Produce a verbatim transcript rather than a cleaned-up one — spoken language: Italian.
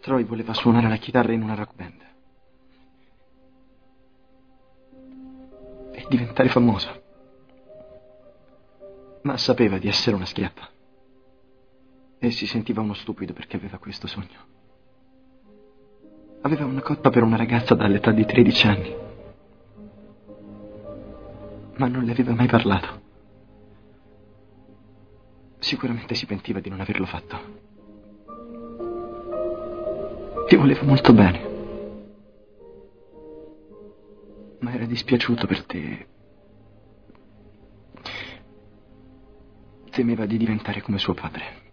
Troy voleva suonare la chitarra in una rock band e diventare famoso. Ma sapeva di essere una schiappa e si sentiva uno stupido perché aveva questo sogno. Aveva una cotta per una ragazza dall'età di tredici anni, ma non le aveva mai parlato. Sicuramente si pentiva di non averlo fatto. Ti voleva molto bene, ma era dispiaciuto per te. Temeva di diventare come suo padre.